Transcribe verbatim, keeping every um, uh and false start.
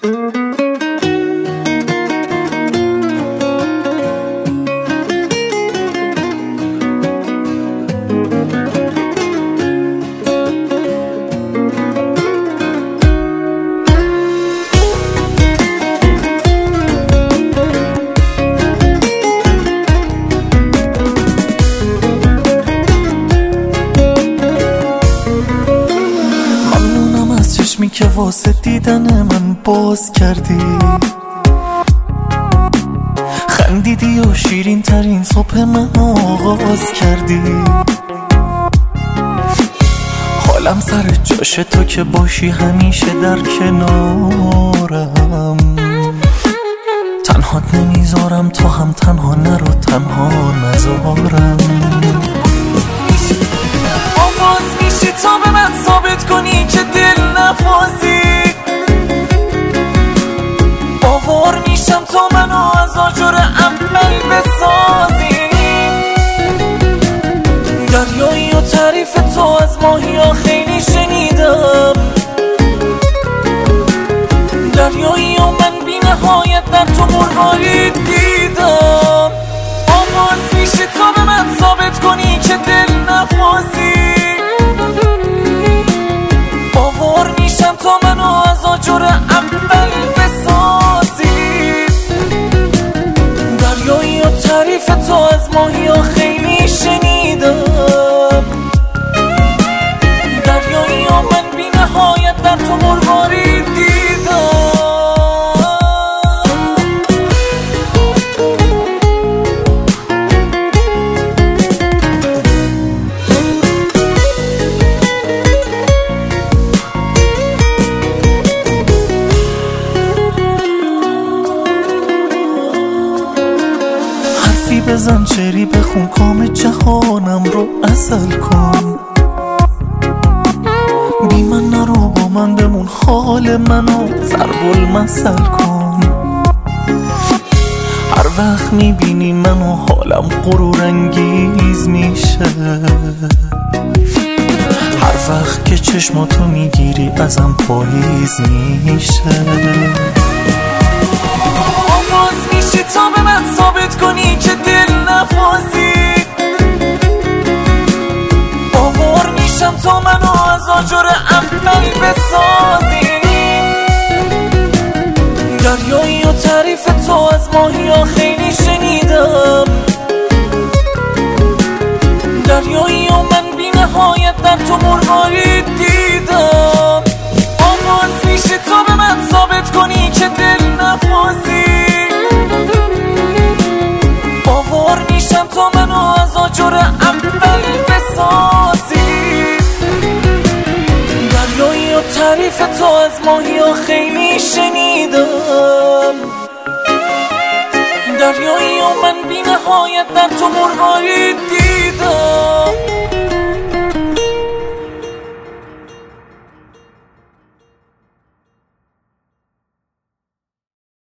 چشمی که واسه دیدن من باز کردی، خندیدی و شیرین ترین صبح من آغاز کردی. حالم سر جاش تو که باشی همیشه در کنارم، تنهات نمیذارم تو هم تنها نرو تنها نذارم. آواز میشی تا به من ثابت کنی که دل نفازی، باور میشم تا منو از آجر اول بسازی. دریایی و تعریف تو از ماهی ها خیلی شنیدم، دریایی و من بی نهایت در تو مرغاری دیدم. آواز میشی تا به من ثابت کنی که دل نفازی، باور میشم تا منو از آجر اول بسازی. دریایی و تعریف تو از ماهی ها خیلی شنیدم، دریایی و من بی نهایت در تو مرغاری دیدم. بزن چری بخون کام جهانم رو عسل کن، بی من نرو با من بمون حال منو ضرب المثل کن. هر وقت میبینی منو حالم غرور انگیز میشه، هر وقت که چشماتو میگیری ازم پاییز میشه. آواز میشی تا به من ثابت کنی که دل نفازی، باور میشم تا منو از آجر اول بسازی. دریایی و تعریف تو از ماهی ها خیلی شنیدم، دریایی و من بی نهایت در تو مرغاری دیدم. آواز میشی تا به من ثابت کنی که دل نفازی، باور میشم تا منو از آجر اول بسازی. دریایی و تعریف تو از ماهی ها خیلی شنیدم، دریایی و من بی نهایت در تو مرغاری